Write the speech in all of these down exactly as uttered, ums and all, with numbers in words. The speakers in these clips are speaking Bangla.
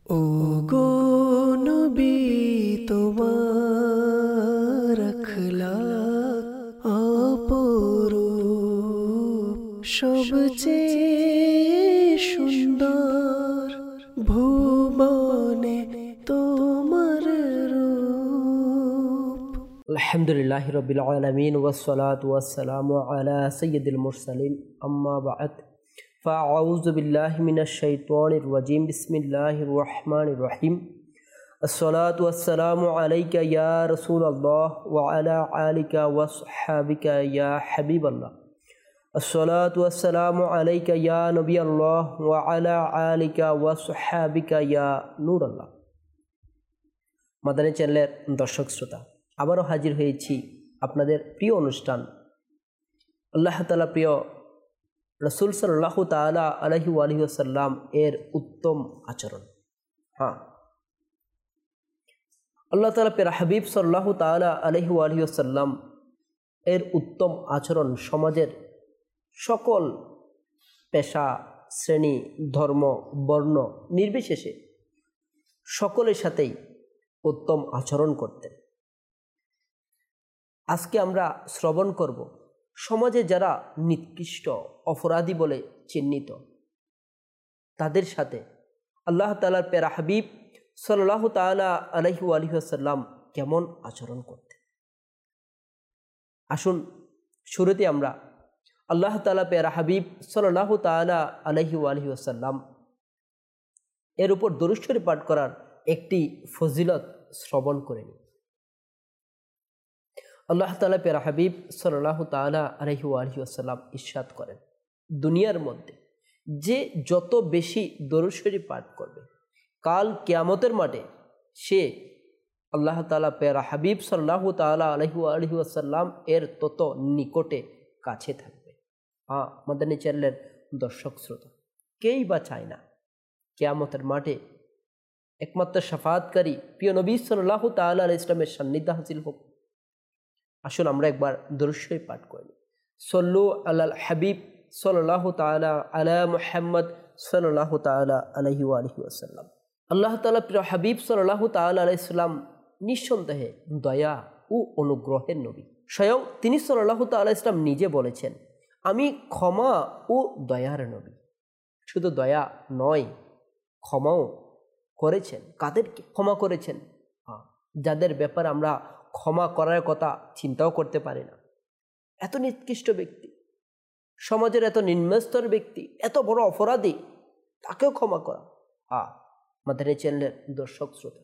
ও গো নবী তোমার আখলাক অপরূপ, সবচেয়ে সুন্দর ভুবনে তোমার রূপ। আলহামদুলিল্লাহি রাব্বিল আলামিন ওয়াসসালাতু ওয়াসসালামু আলা সাইয়্যিদিল মুরসালিন, আম্মা বা'দ। ফাআউযু বিল্লাহি মিনাশ শাইতানির রাজীম। বিসমিল্লাহির রহমানির রহিম। আসসালাতু ওয়াসসালামু আলাইকা ইয়া রাসূলুল্লাহ ওয়া আলা আলিকা ওয়া আসহাবিকা ইয়া হাবিবাল্লাহ। আসসালাতু ওয়াসসালামু আলাইকা ইয়া নবিয়াল্লাহ ওয়া আলা আলিকা ওয়া আসহাবিকা ইয়া নূরাল্লাহ। মাদানী চ্যানেলের দর্শক শ্রোতা, আবারও হাজির হয়েছি আপনাদের প্রিয় অনুষ্ঠান আল্লাহ তাআলা প্রিয় রাসূল সাল্লাল্লাহু তাআলা আলাইহি ওয়া আলিহি ওয়াসাল্লাম এর উত্তম আচরণ। হ্যাঁ, আল্লাহ তাআলা প্রিয় হাবিব সাল্লাল্লাহু তাআলা আলাইহি ওয়া আলিহি ওয়াসাল্লাম এর উত্তম আচরণ সমাজের সকল পেশা, শ্রেণী, ধর্ম, বর্ণ নির্বিশেষে সকলের সাথেই উত্তম আচরণ করতেন। আজকে আমরা শ্রবণ করব সমাজে যারা নিকৃষ্ট অপরাধী বলে চিহ্নিত, তাদের সাথে আল্লাহ তাআলার প্যারা হাবিব সাল্লাল্লাহু তাআলা আলাইহি ওয়া আলিহি ওয়াসাল্লাম কেমন আচরণ করতেন। আসুন শুরুতে আমরা আল্লাহ তাআলা প্যারা হাবিব সাল্লাল্লাহু তাআলা আলাইহি ওয়া আলিহি ওয়াসাল্লাম এর উপর দরুদ শরীফ পাঠ করার একটি ফজিলত শ্রবণ করে নিই। আল্লাহ তাআলা প্যারা হাবিব সাল্লাল্লাহু তাআলা আলাইহি ওয়া আলিহি ওয়াসাল্লাম ইরশাদ করেন, দুনিয়ার মধ্যে যে যত বেশি দরুদ শরীফ পাঠ করবে, কাল কিয়ামতের মাঠে সে আল্লাহ তাআলা প্যারা হাবিব সাল্লাল্লাহু তাআলা আলাইহি ওয়া আলিহি ওয়াসাল্লাম এর তত নিকটে কাছে থাকবে। হ্যাঁ, মাদানী চ্যানেলের দর্শক শ্রোতা, কেই বা চায় না কিয়ামতের মাঠে একমাত্র শাফাআতকারী প্রিয় নবী সাল্লাল্লাহু তাআলা আলাইহি ইসলামের সান্নিধ্য হাসিল হোক। আসুন আমরা একবার দরুদ শরীফ পাঠ করি। সল্লু আলাল হাবিব সাল্লাল্লাহু তাআলা আলা মুহাম্মদ সাল্লাল্লাহু তাআলা আলাইহি ওয়া আলিহি ওয়াসাল্লাম। আল্লাহ তাআলা প্রিয় হাবিব সাল্লাল্লাহু তাআলা আলাইহি সাল্লাম নিঃসন্দেহে দয়া ও অনুগ্রহের নবী। স্বয়ং তিনি সাল্লাল্লাহু তাআলা ইসলাম নিজে বলেছেন, আমি ক্ষমা ও দয়ার নবী। শুধু দয়া নয়, ক্ষমাও করেছেন। কাদেরকে ক্ষমা করেছেন? হ্যাঁ, যাদের ব্যাপারে আমরা ক্ষমা করার কথা চিন্তাও করতে পারি না। এত নিকৃষ্ট ব্যক্তি, সমাজের এত নিম্নস্তর ব্যক্তি, এত বড় অপরাধী, তাকেও ক্ষমা করা। হ্যাঁ, মাদানী চ্যানেলের দর্শক শ্রোতা,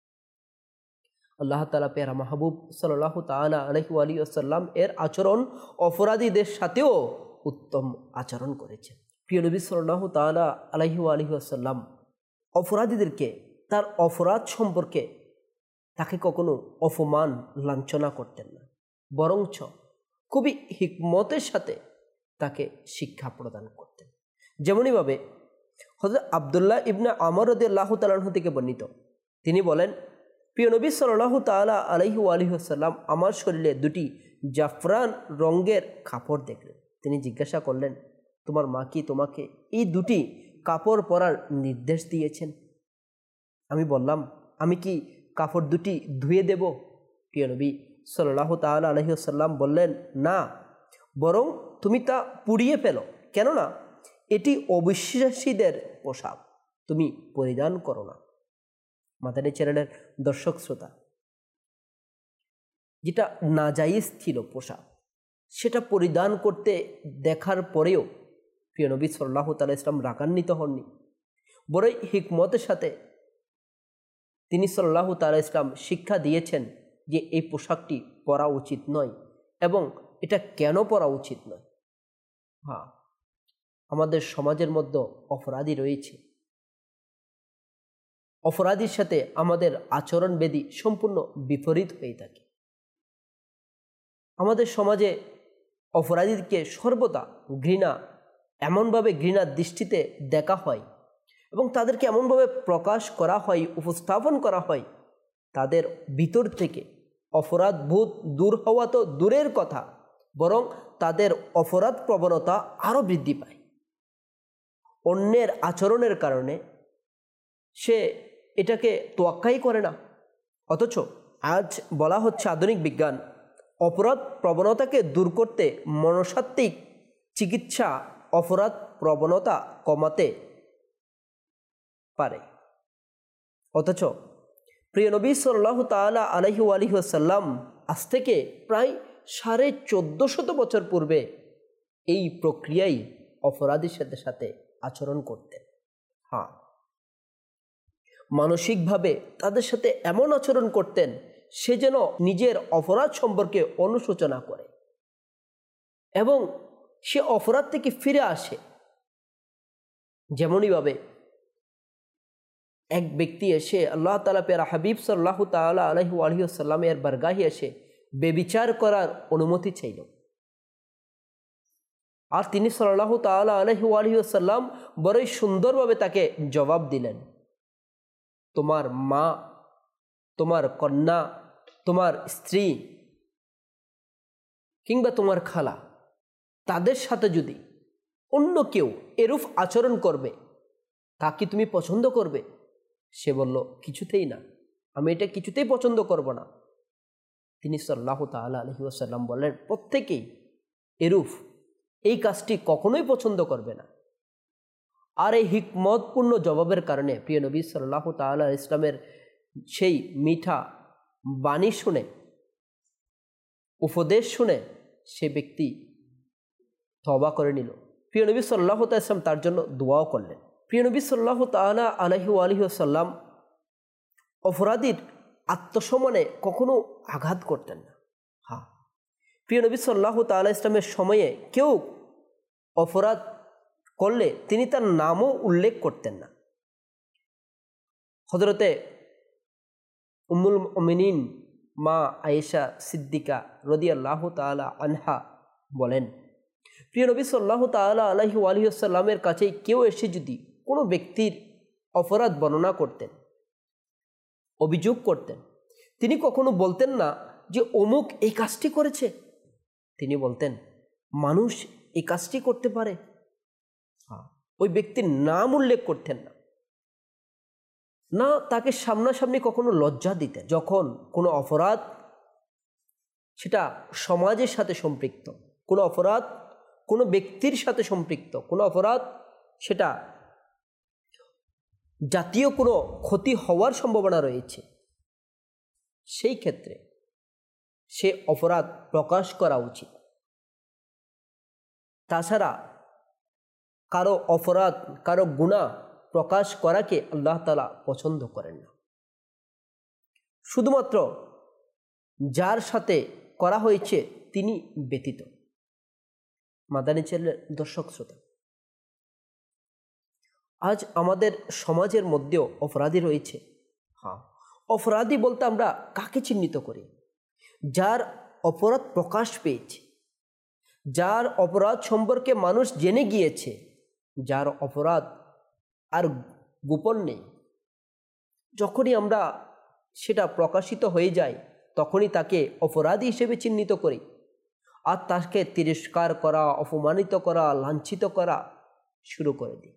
আল্লাহ তাআলা প্যারা মাহবুব সাল্লাল্লাহু তাআলা আলাইহি ওয়া আলিহি ওয়াসাল্লাম এর আচরণ অপরাধীদের সাথেও উত্তম আচরণ করেছেন। প্রিয় নবী সাল্লাল্লাহু তাআলা আলাইহি ওয়া আলিহি ওয়াসাল্লাম অপরাধীদেরকে তার অপরাধ সম্পর্কে তাকে কখনো অপমান লাঞ্ছনা করতেন না, বরঞ্চ খুবই হিকমতের সাথে তাকে শিক্ষা প্রদান করতেন। যেমনইভাবে হযরত আব্দুল্লাহ ইবনে আমর রাদিয়াল্লাহু তাআলা আনহু থেকে বর্ণিত, তিনি বলেন, প্রিয় নবী সাল্লাল্লাহু তাআলা আলাইহি ওয়া আলিহি ওয়াসাল্লাম আমার শরীরে দুটি জাফরান রঙের কাপড় দেখলেন। তিনি জিজ্ঞাসা করলেন, তোমার মা কি তোমাকে এই দুটি কাপড় পরার নির্দেশ দিয়েছেন? আমি বললাম, আমি কি কাপড় দুটি ধুয়ে দেব? প্রিয় নবী সাল্লাল্লাহু তাআলা আলাইহি ওয়াসাল্লাম বললেন, না, বরং তুমি তা পুড়িয়ে ফেলো, কেননা এটি অবিশ্বাসীদের পোশাক, তুমি পরিধান করো না। মাদানী চ্যানেলের দর্শক শ্রোতা, যেটা নাজায়েজ ছিল পোশাক, সেটা পরিধান করতে দেখার পরেও প্রিয় নবী সাল্লাল্লাহু তাআলা ইসলাম রাগান্বিত হননি, বড়ই হিকমতের সাথে তিনি সাল্লাল্লাহু তাআলা ইসলাম শিক্ষা দিয়েছেন যে এই পোশাকটি পরা উচিত নয় এবং এটা কেন পরা উচিত নয়। হ্যাঁ, আমাদের সমাজের মধ্যে অপরাধী রয়েছে, অপরাধীর সাথে আমাদের আচরণবিধি সম্পূর্ণ বিপরীত হয়ে থাকে। আমাদের সমাজে অপরাধীকে সর্বদা ঘৃণা, এমনভাবে ঘৃণার দৃষ্টিতে দেখা হয় এবং তাদেরকে এমনভাবে প্রকাশ করা হয়, উপস্থাপন করা হয়, তাদের ভিতর থেকে অপরাধ বোধ দূর হওয়া তো দূরের কথা, বরং তাদের অপরাধ প্রবণতা আরও বৃদ্ধি পায়। অন্যের আচরণের কারণে সে এটাকে তোয়াক্কাই করে না। অথচ আজ বলা হচ্ছে আধুনিক বিজ্ঞান অপরাধ প্রবণতাকে দূর করতে মনস্তাত্ত্বিক চিকিৎসা অপরাধ প্রবণতা কমাতে পারে। অথচ প্রিয় নবী সাল্লাল্লাহু তাআলা আলাইহি ওয়া আলিহি ওয়াসাল্লাম আজ থেকে প্রায় সাড়ে চোদ্দ শত বছর পূর্বে এই প্রক্রিয়াই অপরাধীর সাথে সাথে আচরণ করতেন। হ্যাঁ, মানসিকভাবে তাদের সাথে এমন আচরণ করতেন সে যেন নিজের অপরাধ সম্পর্কে অনুশোচনা করে এবং সে অপরাধ থেকে ফিরে আসে। যেমনইভাবে এক ব্যক্তি এসে আল্লাহ তাআলা পেয়ারা হাবিব সাল্লাল্লাহু তাআলা আলাইহি ওয়া আলিহি ওয়াসাল্লামের বারগাহে এসে বেবিচার করার অনুমতি চাইল, আর তিনি সাল্লাল্লাহু তাআলা আলাইহি ওয়া আলিহি ওয়াসাল্লাম বড়ই সুন্দরভাবে তাকে জবাব দিলেন, তোমার মা, তোমার কন্যা, তোমার স্ত্রী কিংবা তোমার খালা, তাদের সাথে যদি অন্য কেউ এরূপ আচরণ করবে তা কি তুমি পছন্দ করবে? সে বলল, কিছুতেই না, আমি এটা কিছুতেই পছন্দ করব না। তিনি সাল্লাল্লাহু তাআলা আলাইহি ওয়াসাল্লাম বললেন, প্রত্যেকেই এরূপ এই কাজটি কখনোই পছন্দ করবে না। আর এই হিকমতপূর্ণ জবাবের কারণে প্রিয় নবী সাল্লাল্লাহু তাআলা ইসলামের সেই মিঠা বাণী শুনে, উপদেশ শুনে সে ব্যক্তি তওবা করে নিল। প্রিয় নবী সাল্লাল্লাহু তাআলা ইসলাম তার জন্য দোয়াও করলেন। প্রিয় নবী সাল্লাল্লাহু তাআলা আলাইহি ওয়া আলিহি ওয়াসাল্লাম অপরাধীর আত্মসম্মানে কখনো আঘাত করতেন না। হ্যাঁ, প্রিয় নবী সাল্লাল্লাহু তাআলা ইসলামের সময়ে কেউ অপরাধ করলে তিনি তার নামও উল্লেখ করতেন না। হযরতে উম্মুল মুমিনিন মা আয়েশা সিদ্দিকা রাদিয়াল্লাহু তাআলা আনহা বলেন, প্রিয় নবী সাল্লাল্লাহু তাআলা আলাইহি ওয়া আলিহি ওয়াসাল্লামের কাছে কেউ এসে যদি কোনো ব্যক্তির অপরাধ বর্ণনা করতেন, অভিযোগ করতেন, তিনি কখনো বলতেন না যে অমুক এই কাজটি করেছে। তিনি বলতেন, মানুষ এই কাজটি করতে পারে। হ্যাঁ, ওই ব্যক্তির নাম উল্লেখ করতেন না, না তাকে সামনাসামনি কখনো লজ্জা দিতেন। যখন কোনো অপরাধ সেটা সমাজের সাথে সম্পৃক্ত, কোনো অপরাধ কোনো ব্যক্তির সাথে সম্পৃক্ত, কোনো অপরাধ সেটা জাতীয় কোনো ক্ষতি হওয়ার সম্ভাবনা রয়েছে, সেই ক্ষেত্রে সে অপরাধ প্রকাশ করা উচিত। তাছাড়া কারো অপরাধ, কারো গুনাহ প্রকাশ করাকে আল্লাহ তাআলা পছন্দ করেন না। শুধুমাত্র যার সাথে করা হয়েছে তিনি ব্যতীত। মাদানী চ্যানেলের দর্শক শ্রোতা, আজ আমাদের সমাজের মধ্যেও অপরাধী রয়েছে। হ্যাঁ, অপরাধী বলতে আমরা কাকে চিহ্নিত করি? যার অপরাধ প্রকাশ পেয়েছে, যার অপরাধ সম্পর্কে মানুষ জেনে গিয়েছে, যার অপরাধ আর গোপন নেই। যখনই আমরা সেটা প্রকাশিত হয়ে যায় তখনই তাকে অপরাধী হিসেবে চিহ্নিত করি, আর তাকে তিরস্কার করা, অপমানিত করা, লাঞ্ছিত করা শুরু করে দিই।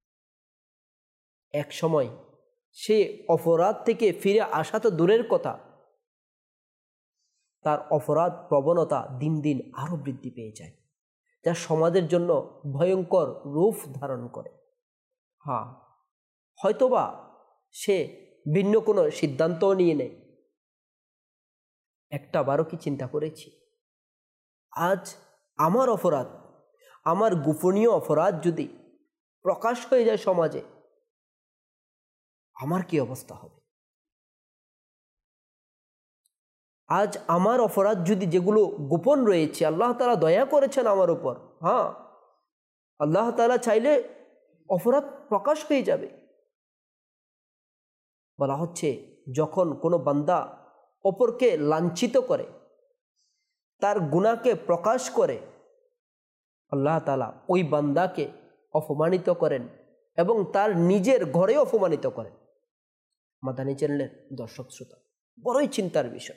এক সময় সে অপরাধ থেকে ফিরে আসা তো দূরের কথা, তার অপরাধ প্রবণতা দিন দিন আরও বৃদ্ধি পেয়ে যায়, যা সমাজের জন্য ভয়ঙ্কর রূপ ধারণ করে। হ্যাঁ, হয়তোবা সে ভিন্ন কোনো সিদ্ধান্তও নিয়ে নেয়। একটা বারও কি চিন্তা করেছি, আজ আমার অপরাধ, আমার গোপনীয় অপরাধ যদি প্রকাশ হয়ে যায় সমাজে, আমার কি অবস্থা হবে? আজ আমার অপরাধ যদি, যেগুলো গোপন রয়েছে, আল্লাহ তাআলা দয়া করেছেন আমার উপর, হ্যাঁ আল্লাহ তাআলা চাইলে অপরাধ প্রকাশ হয়ে যাবে। বলা হচ্ছে যখন কোনো বান্দা অপরকে লাঞ্ছিত করে, তার গুনাহকে প্রকাশ করে, আল্লাহ তাআলা ওই বান্দাকে অপমানিত করেন এবং তার নিজের ঘরে অপমানিত করেন। মাদানী চ্যানেলের দর্শক শ্রোতা, বড়ই চিন্তার বিষয়।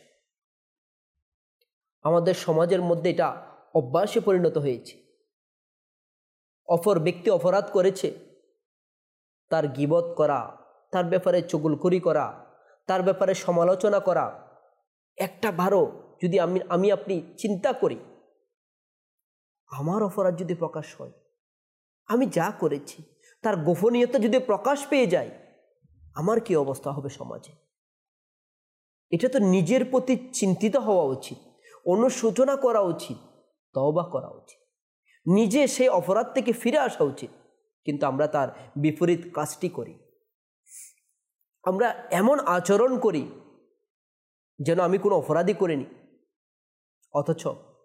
আমাদের সমাজের মধ্যে এটা অভ্যাসে পরিণত হয়েছে। অপর ব্যক্তি অপরাধ করেছে, তার গীবত করা, তার ব্যাপারে চুগলখড়ি করা, তার ব্যাপারে সমালোচনা করা, একটা বারো যদি আমি আমি আপনি চিন্তা করি, আমার অপরাধ যদি প্রকাশ হয়, আমি যা করেছি তার গোপনীয়তা যদি প্রকাশ পেয়ে যায়, আমার কি অবস্থা হবে সমাজে? এটা তো নিজের প্রতি চিন্তিত হওয়া উচিত, অনুশোচনা করা উচিত, তওবা করা উচিত, নিজে সেই অপরাধ থেকে ফিরে আসা উচিত। কিন্তু আমরা তার বিপরীত কাজটি করি। আমরা এমন আচরণ করি যেন আমি কোনো অপরাধী করিনি, অথচ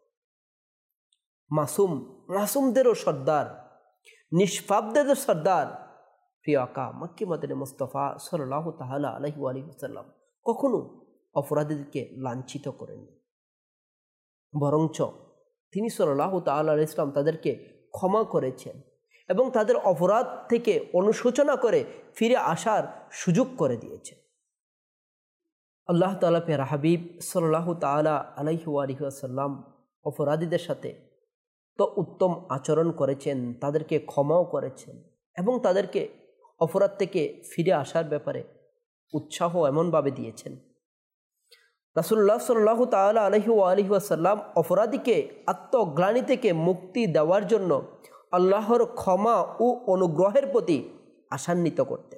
মাসুম মাসুমদেরও সর্দার, নিষ্পাপদেরও সর্দার প্রিয় আকা মক্কি মদিনা মুস্তাফা সাল্লাল্লাহু তাআলা আলাইহি ওয়া আলিহি ওয়াসাল্লাম কখনো অপরাধীদেরকে লাঞ্ছিত করেননি, বরঞ্চ তিনি সাল্লাল্লাহু তাআলা আলাইহি ওয়াসাল্লাম তাদেরকে ক্ষমা করেছেন এবং তাদের অপরাধ থেকে অনুশোচনা করে ফিরে আসার সুযোগ করে দিয়েছেন। আল্লাহ তাআলা প্যারা হাবিব সাল্লাল্লাহু তাআলা আলাইহি ওয়া আলিহি ওয়াসাল্লাম অপরাধীদের সাথে তো উত্তম আচরণ করেছেন, তাদেরকে ক্ষমাও করেছেন এবং তাদেরকে অপরাধ থেকে ফিরে আসার ব্যাপারে উৎসাহ এমনভাবে দিয়েছেন। রাসূলুল্লাহ সাল্লাল্লাহু তাআলা আলাইহি ওয়া আলিহি ওয়াসাল্লাম অপরাধীকে আত্মগ্লানি থেকে মুক্তি দেওয়ার জন্য আল্লাহর ক্ষমা ও অনুগ্রহের প্রতি আশান্বিত করতেন।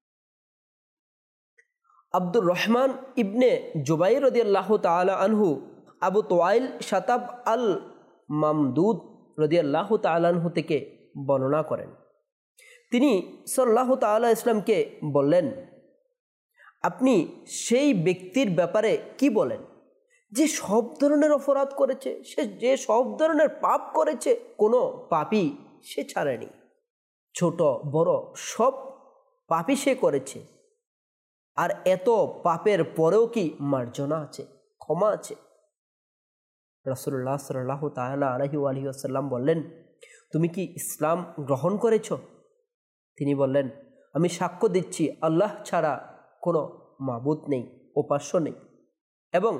আব্দুর রহমান ইবনে জুবাইর রাদিয়াল্লাহু তাআলা আনহু আবু তোয়াইল শাতাব আল মামদুদ রাদিয়াল্লাহু তাআলা আনহু থেকে বর্ণনা করেন, তিনি সাল্লাল্লাহু তাআলা ইসলামকে বললেন, আপনি সেই ব্যক্তির ব্যাপারে কি বলেন যে সব ধরনের অপরাধ করেছে, সে যে সব ধরনের পাপ করেছে, কোনো পাপই সে ছাড়েনি, ছোট বড় সব পাপই সে করেছে, আর এত পাপের পরেও কি মার্জনা আছে, ক্ষমা আছে? রাসূলুল্লাহ সাল্লাল্লাহু তাআলা আলাইহি ওয়া আলিহি ওয়াসাল্লাম বললেন, তুমি কি ইসলাম গ্রহণ করেছ? তিনি বললেন, আমি সাক্ষ্য দিচ্ছি আল্লাহ ছাড়া কোনো মাবুদ নেই, উপাস্য নেই, এবং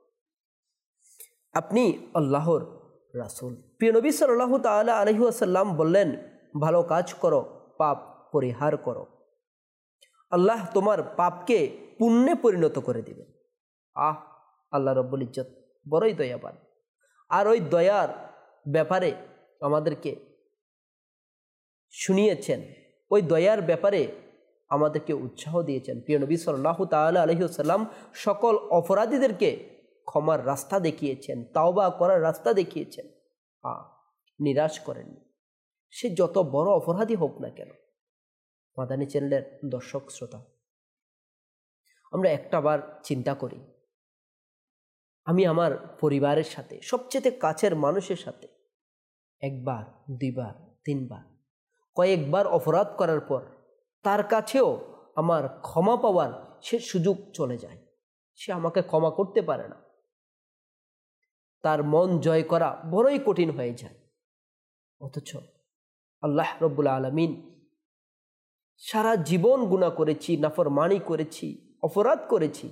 আপনি আল্লাহর রাসূল। প্রিয় নবী সাল্লাল্লাহু তাআলা আলাইহি ওয়াসাল্লাম বললেন, ভালো কাজ করো, পাপ পরিহার করো, আল্লাহ তোমার পাপকে পুণ্যে পরিণত করে দিবেন। আহ, আল্লাহ রব্বুল ইজ্জত বড়ই দয়াবান, আর ওই দয়ার ব্যাপারে আমাদেরকে শুনিয়েছেন, ওই দয়ার ব্যাপারে আমাদেরকে উৎসাহ দিয়েছেন। প্রিয় নবী সাল্লাল্লাহু তাআলা আলাইহি ওয়াসাল্লাম সকল অপরাধীদেরকে ক্ষমার রাস্তা দেখিয়েছেন, তাওবা করার রাস্তা দেখিয়েছেন। হ্যাঁ, নিরাশ করেননি, সে যত বড় অপরাধী হোক না কেন। মাদানী চ্যানেলের দর্শক শ্রোতা, আমরা একটা বার চিন্তা করি, আমি আমার পরিবারের সাথে, সবচেয়ে কাছের মানুষের সাথে একবার, দুইবার, তিনবার, কয়েকবার অপরাধ করার পর তার কাছেও আমার ক্ষমা পাওয়ার সে সুযোগ চলে যায়, সে আমাকে ক্ষমা করতে পারে না, তার মন জয় করা বড়ই কঠিন হয়ে যায়। অথচ আল্লাহ রব্বুল আলামিন সারা জীবন গুনাহ করেছি, নাফরমানি করেছি, অপরাধ করেছি,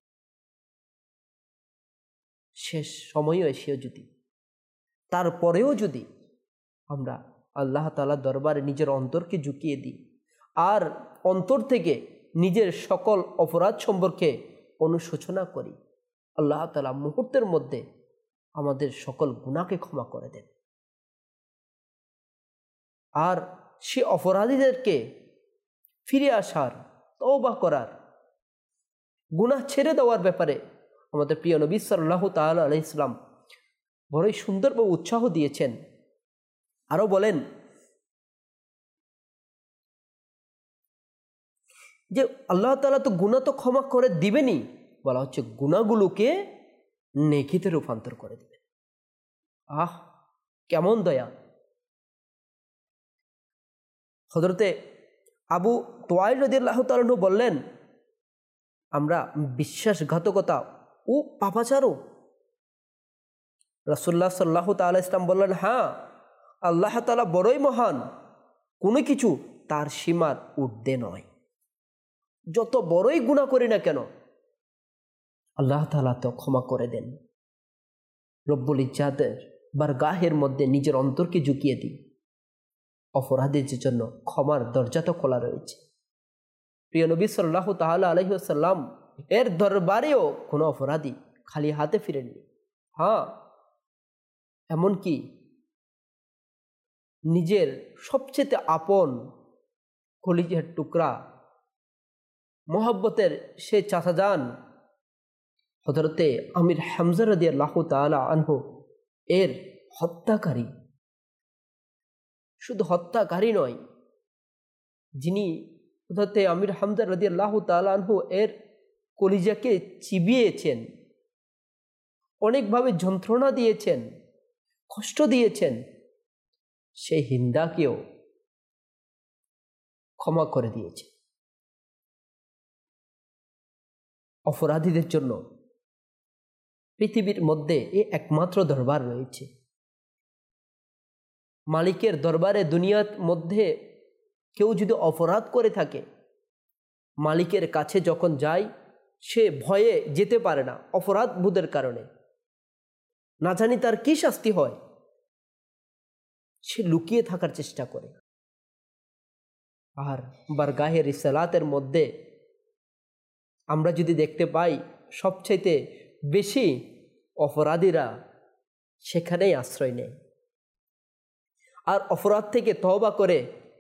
শেষ সময়ও এসেও যদি, তারপরেও যদি আমরা আল্লাহ তাআলার দরবারে নিজের অন্তরকে ঝুঁকিয়ে দিই আর অন্তর থেকে নিজের সকল অপরাধ সম্পর্কে অনুশোচনা করি, আল্লাহ তাআলা মুহূর্তের মধ্যে আমাদের সকল গুনাহকে ক্ষমা করে দেন। আর সে অপরাধীদেরকে ফিরে আসার, তওবা করার, গুনাহ ছেড়ে দেওয়ার ব্যাপারে আমাদের প্রিয় নবী সাল্লাল্লাহু তাআলা আলাইহিস সালাম বড়ই সুন্দরভাবে উৎসাহ দিয়েছেন। আরও বলেন যে আল্লাহ তাআলা তো গুনাহ তো ক্ষমা করে দিবেনই, বলা হচ্ছে গুনাহগুলোকে নেকিতে রূপান্তর করে দিবেন। আহ, কেমন দয়া! হযরতে আবু তোয়াইল রাদিয়াল্লাহু তাআলা আনহু বললেন, আমরা বিশ্বাসঘাতকতা ও পাপাচারও। রাসূলুল্লাহ সাল্লাল্লাহু তাআলা ইসলাম বললেন, হ্যাঁ, আল্লাহ তাআলা বড়ই মহান, কোনো কিছু তার সীমার ঊর্ধ্বে নয়। যত বড়ই গুনাহ করি না কেন আল্লাহ তাআলা তো ক্ষমা করে দেন। রব্বুল ইজ্জাতের বারগাহের মধ্যে নিজের অন্তরকে ঝুঁকিয়ে দিই, অপরাধীদের জন্য ক্ষমার দরজা তো খোলা রয়েছে। প্রিয় নবী সাল্লাল্লাহু তাআলা আলাইহি ওয়াসাল্লাম এর দরবারেও কোনো অপরাধী খালি হাতে ফিরেননি। হ্যাঁ, এমনকি নিজের সবচেয়ে আপন কলিজার টুকরা মোহাব্বতের সে চাচাজান হযরতে আমির হামজা রাদিয়াল্লাহু তাআলা আনহু এর হত্যাকারী, শুধু হত্যাকারী নয়, যিনি হযরতে আমির হামজা রাদিয়াল্লাহু তাআলা আনহু এর কলিজাকে চিবিয়েছেন, অনেকভাবে যন্ত্রণা দিয়েছেন, কষ্ট দিয়েছেন, সেই হিন্দাকেও ক্ষমা করে দিয়েছে। অপরাধীদের জন্য পৃথিবীর মধ্যে এ একমাত্র দরবার রয়েছে। মালিকের দরবারে দুনিয়ার মধ্যে কেউ যদি অপরাধ করে থাকে, মালিকের কাছে যখন যায় সে ভয়ে যেতে পারে না, অপরাধ বোধের কারণে। না জানি তার কি শাস্তি হয়, সে লুকিয়ে থাকার চেষ্টা করে। আর বারগাহে রিসালাতের মধ্যে আমরা যদি দেখতে পাই সবচাইতে বেশি অপরাধীরা সেখানেই আশ্রয় নেয় আর অপরাধ থেকে তওবা করে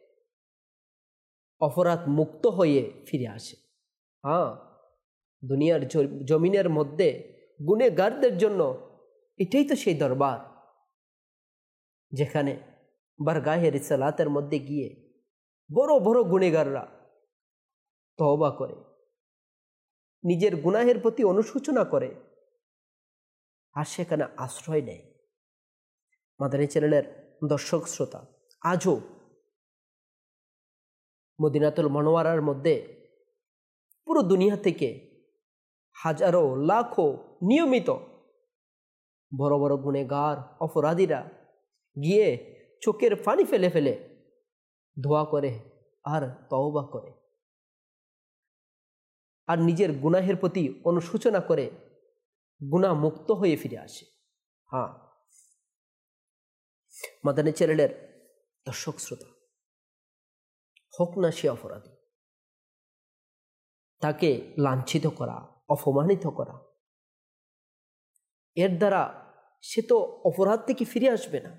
অপরাধ মুক্ত হয়ে ফিরে আসে। হ্যাঁ, দুনিয়ার জমিনের মধ্যে গুনেহগারদের জন্য এটাই তো সেই দরবার, যেখানে বারগাহে রিসালাতের মধ্যে গিয়ে বড় বড় গুনেহগাররা তওবা করে, নিজের গুনাহের প্রতি অনুশোচনা করে আর সেখানে আশ্রয় নেয়। মাদানী চ্যানেলের দর্শক শ্রোতা, আজও মদিনাতুল মুনাওয়ারার মধ্যে পুরো দুনিয়া থেকে হাজারো লাখো নিয়মিত বড় বড় গুনেহগার অপরাধীরা গিয়ে চোখের পানি ফেলে ফেলে দোয়া করে আর তওবা করে আর নিজের গুনাহের প্রতি অনুশোচনা করে গুনাহ মুক্ত হয়ে ফিরে আসে। হ্যাঁ, মাদানী চ্যানেলের দর্শক শ্রোতা, হোক না সে অপরাধী, তাকে লাঞ্ছিত করা, অপমানিত করা, এর দ্বারা সে তো অপরাধ থেকে ফিরে আসবে না।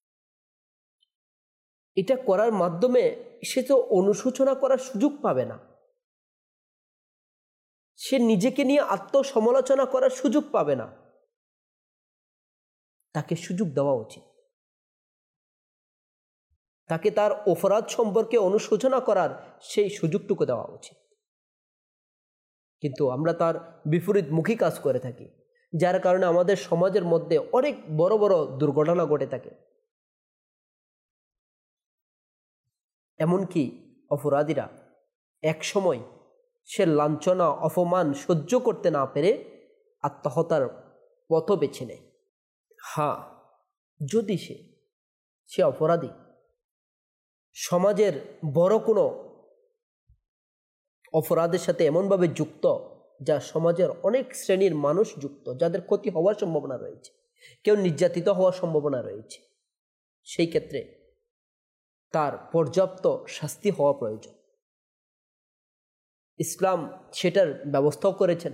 এটা করার মাধ্যমে সে তো অনুশোচনা করার সুযোগ পাবে না, সে নিজেকে নিয়ে আত্মসমালোচনা করার সুযোগ পাবে না। তাকে সুযোগ দেওয়া উচিত, তাকে তার অপরাধ সম্পর্কে অনুশোচনা করার সেই সুযোগটুকু দেওয়া উচিত। কিন্তু আমরা তার বিপরীতমুখী কাজ করে থাকি, যার কারণে আমাদের সমাজের মধ্যে অনেক বড় বড় দুর্ঘটনা ঘটে থাকে। এমনকি অপরাধীরা এক সময় সে লাঞ্ছনা অপমান সহ্য করতে না পেরে আত্মহত্যার পথ বেছে নেয়। হ্যাঁ, যদি সে সে অপরাধী সমাজের বড় কোনো অপরাধের সাথে এমনভাবে যুক্ত যা সমাজের অনেক শ্রেণীর মানুষ যুক্ত, যাদের ক্ষতি হওয়ার সম্ভাবনা রয়েছে, কেউ নির্যাতিত হওয়ার সম্ভাবনা রয়েছে, সেই ক্ষেত্রে তার পর্যাপ্ত শাস্তি হওয়া প্রয়োজন। ইসলাম সেটার ব্যবস্থাও করেছেন।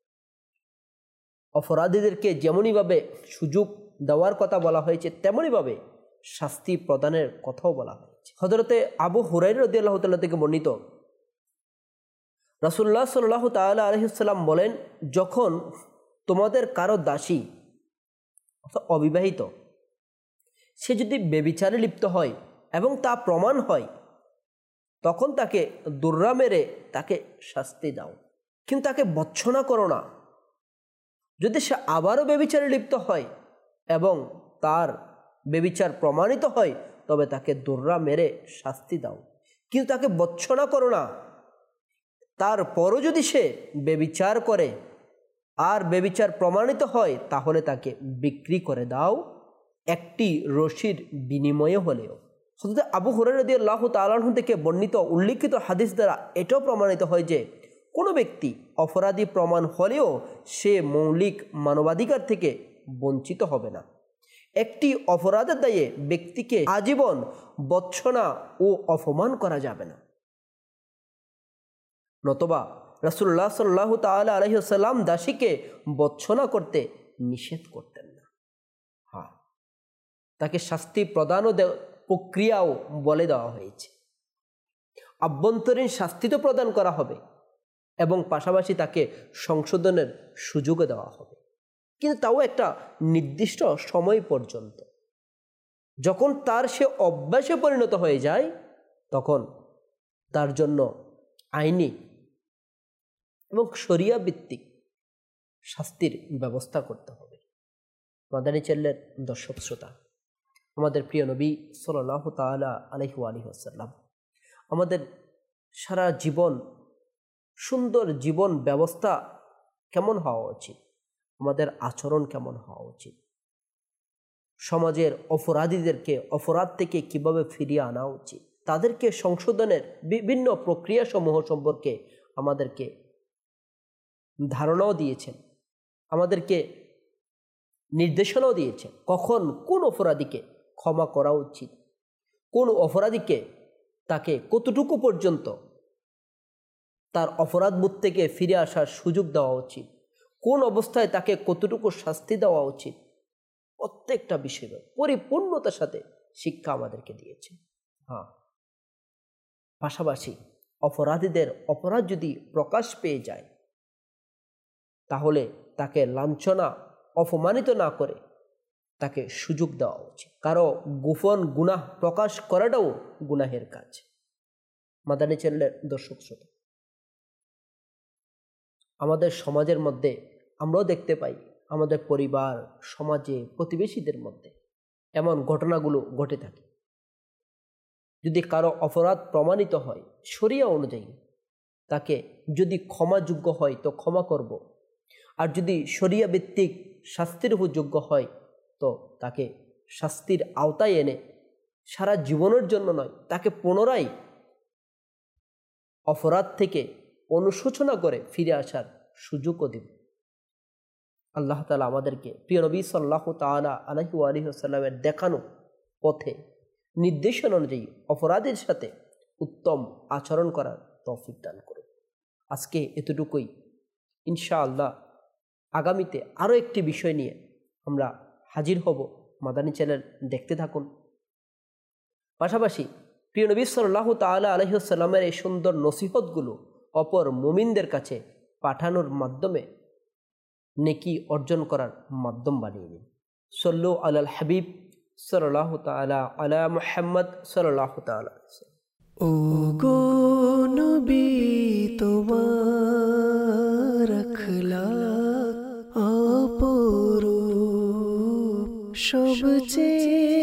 অপরাধীদেরকে যেমনইভাবে সুযোগ দেওয়ার কথা বলা হয়েছে, তেমনইভাবে শাস্তি প্রদানের কথাও বলা হয়েছে। হযরতে আবু হুরায়রা রাদিয়াল্লাহু তাআলা থেকে বর্ণিত, রাসূলুল্লাহ সাল্লাল্লাহু তাআলা আলাইহি ওয়াসাল্লাম বলেন, যখন তোমাদের কারো দাসী অর্থাৎ অবিবাহিত সে যদি ব্যভিচারে লিপ্ত হয় এবং তা প্রমাণ হয়, তখন তাকে দুর্রা মেরে তাকে শাস্তি দাও, কিন্তু তাকে ভৎসনা করো না। যদি সে আবারও ব্যভিচারে লিপ্ত হয় এবং তার ব্যভিচার প্রমাণিত হয়, তবে তাকে দুর্রা মেরে শাস্তি দাও, কিন্তু তাকে ভৎসনা করো না। তারপরও যদি সে ব্যভিচার করে আর ব্যভিচার প্রমাণিত হয়, তাহলে তাকে বিক্রি করে দাও, একটি রশির বিনিময়ে হলেও। হযরত আবু হুরায়রা রাদিয়াল্লাহু তাআলা আনহু থেকে বর্ণিত উল্লিখিত হাদিস দ্বারা এটাও প্রমাণিত হয় যে কোনো ব্যক্তি অপরাধী প্রমাণ হলেও সে মৌলিক মানবাধিকার থেকে বঞ্চিত হবে না। একটি অপরাধের দায়ে ব্যক্তিকে আজীবন ভৎসনা ও অপমান করা যাবে না। নতবা রাসূলুল্লাহ সাল্লাল্লাহু তাআলা আলাইহি ওয়াসাল্লাম দাসীকে বর্জনা করতে নিষেধ করতেন না। হ্যাঁ, তাকে শাস্তি প্রদান ও প্রক্রিয়াও বলে দেওয়া হয়েছে। আভ্যন্তরীণ শাস্তি তো প্রদান করা হবে এবং পাশাপাশি তাকে সংশোধনের সুযোগও দেওয়া হবে, কিন্তু তাও একটা নির্দিষ্ট সময় পর্যন্ত। যখন তার সে অভ্যাসে পরিণত হয়ে যায় তখন তার জন্য আইনি এবং শরিয়া ভিত্তিক শাস্তির ব্যবস্থা করতে হবে। মাদানী চ্যানেলের দর্শক শ্রোতা, আমাদের প্রিয় নবী সাল্লাল্লাহু তাআলা আলাইহি ওয়াসাল্লাম আমাদের সারা জীবন সুন্দর জীবন ব্যবস্থা কেমন হওয়া উচিত, আমাদের আচরণ কেমন হওয়া উচিত, সমাজের অপরাধীদেরকে অপরাধ থেকে কিভাবে ফিরিয়ে আনা উচিত, তাদেরকে সংশোধনের বিভিন্ন প্রক্রিয়া সমূহ সম্পর্কে আমাদেরকে ধারণাও দিয়েছেন, আমাদেরকে নির্দেশনাও দিয়েছেন। কখন কোন অপরাধীকে ক্ষমা করা উচিত, কোন অপরাধীকে তাকে কতটুকু পর্যন্ত তার অপরাধবোধ থেকে ফিরে আসার সুযোগ দেওয়া উচিত, কোন অবস্থায় তাকে কতটুকু শাস্তি দেওয়া উচিত, প্রত্যেকটা বিষয়ে পরিপূর্ণতার সাথে শিক্ষা আমাদেরকে দিয়েছে। হ্যাঁ, পাশাপাশি অপরাধীদের অপরাধ যদি প্রকাশ পেয়ে যায় তাহলে তাকে লাঞ্ছনা অপমানিত না করে তাকে সুযোগ দেওয়া উচিত। কারো গোপন গুনাহ প্রকাশ করাটাও গুনাহের কাজ। মাদানী চ্যানেলের দর্শক শ্রোতা, আমাদের সমাজের মধ্যে আমরাও দেখতে পাই, আমাদের পরিবার, সমাজে, প্রতিবেশীদের মধ্যে এমন ঘটনাগুলো ঘটে থাকে। যদি কারো অপরাধ প্রমাণিত হয় শরিয়া অনুযায়ী তাকে যদি ক্ষমাযোগ্য হয় তো ক্ষমা করব, আর যদি শরিয়া ভিত্তিক শাস্তির উপযোগ্য হয় তো তাকে শাস্তির আওতায় এনে সারা জীবনের জন্য নয়, তাকে পুনরায় অপরাধ থেকে অনুশোচনা করে ফিরে আসার সুযোগও দেব। আল্লাহ তাআলা আমাদেরকে প্রিয় নবী সাল্লাল্লাহু তাআলা আলাইহি ওয়াসাল্লামের দেখানো পথে নির্দেশনা অনুযায়ী অপরাধের সাথে উত্তম আচরণ করার তৌফিক দান করুন। আজকে এতটুকুই। ইনশাআল্লাহ আগামীতে আরও একটি বিষয় নিয়ে আমরা হাজির হব। মাদানী চ্যানেল দেখতে থাকুন। পাশাপাশি প্রিয় নবী সাল্লাল্লাহু তাআলা আলাইহি ওয়াসাল্লামের এই সুন্দর নসিহতগুলো অপর মুমিনদের কাছে পাঠানোর মাধ্যমে নেকি অর্জন করার মাধ্যম বানিয়ে নিন। সল্লু আলাল হাবিব সাল্লাল্লাহু তাআলা আলা মুহাম্মদ সাল্লাল্লাহু তাআলা। ও গো নবী তোমার আখলাক অপরূপ, সবচেয়ে